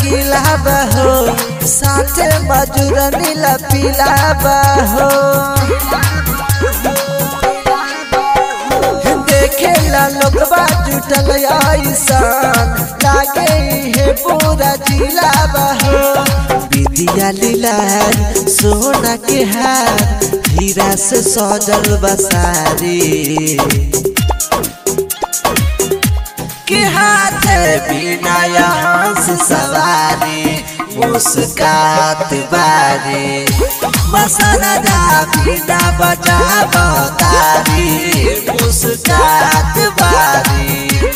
चमकीला बहो साथे मजूर नीला पीला बहो देखेला लोगबा जुटल ऐसन लागे है पूरा जिला बहो विदिया लीला सोना के हार हीरा से सजल बसारी के हाथ बिना यहाँ से सवारी मुस्कात बारी मसनदा बिना बजा बतारी मुस्कात बारी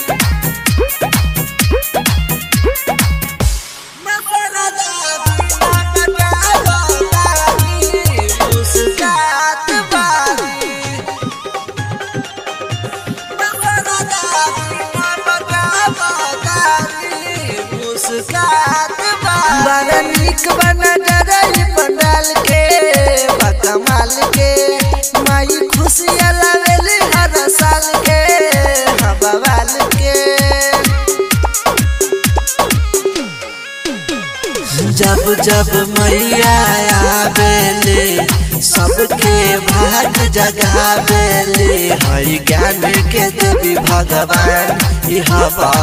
बड़ा निक बना डराई पंडाल के कमाल के माई खुशियाँ लावेली हर साल के बवाल के जब जब मैया आवेले सबके भाग जगावेले हरि ज्ञान के देवी भगवान यह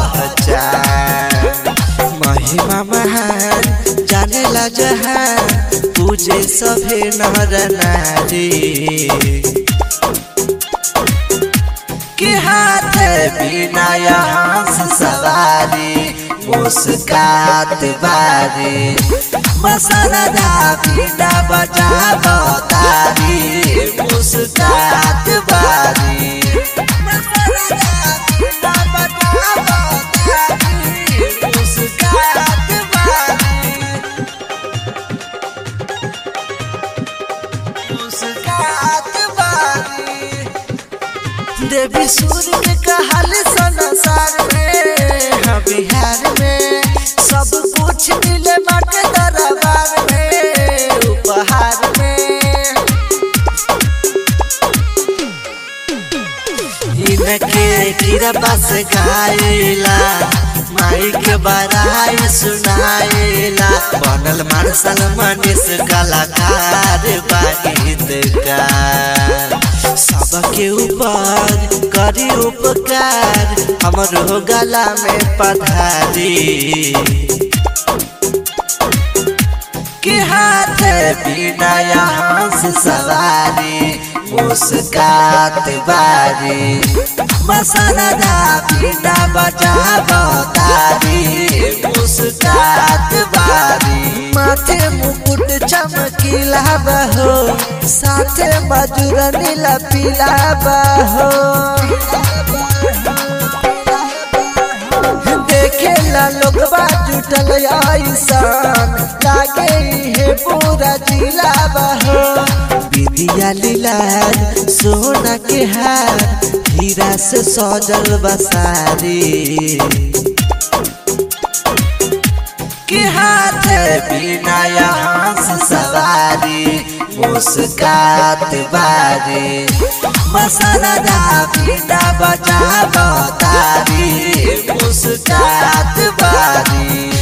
पहचान महिमा महान जानेला जहान पूजे सभे नर नारी के हाथ बिना यहाँ से सवारी मुस्कात बारी मसनदा बिना बजा बतारी मुस्कात बारी देवी सूर्य के कहल संसार में हाँ बिहार में सब कुछ मिले बाटे दरबार में उपहार में इनके कृपा से गाइला माई के बड़ाई सुनाइला बनल मार्शल मनीष कलाकार गीतकार सबके ऊपर करी उपकार हमरो गला में पधारी के हाथ बिना यहाँ से सवारी मुस्कात बारी मसनदा बिना बजा बतारी मुस्कात बारी माथे मुकुट चमकीला बहो साथे मजूर नीला पीला बहो देखेला लोगबा जुटल ऐसन लागे है पूरा जिला बहो विदिया लीला सोना के हार हीरा से सजल बसारी के हाथ बिना यहाँ से सवारी मुस्कात बारी मसनदा बिना बजा बतारी मुस्कात बारी।